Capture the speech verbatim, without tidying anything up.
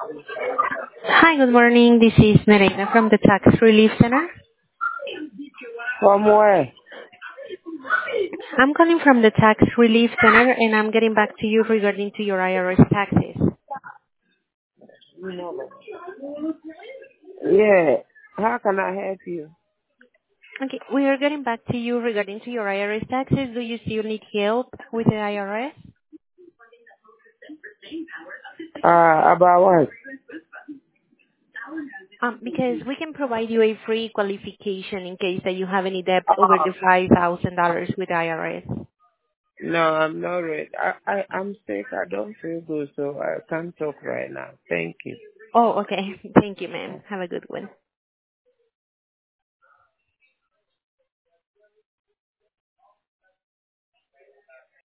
Hi, good morning. This is Nerena from the Tax Relief Center. From where? I'm calling from the Tax Relief Center, and I'm getting back to you regarding to your I R S taxes. Yeah. How can I help you? Okay, we are getting back to you regarding to your I R S taxes. Do you still need help with the I R S? Uh, about what? Um, because we can provide you a free qualification in case that you have any debt over Uh, the five thousand dollars with I R S. no, I'm not ready. I, I, I'm sick. I don't feel good, so I can't talk right now. Thank you. Oh, okay. Thank you, ma'am. Have a good one.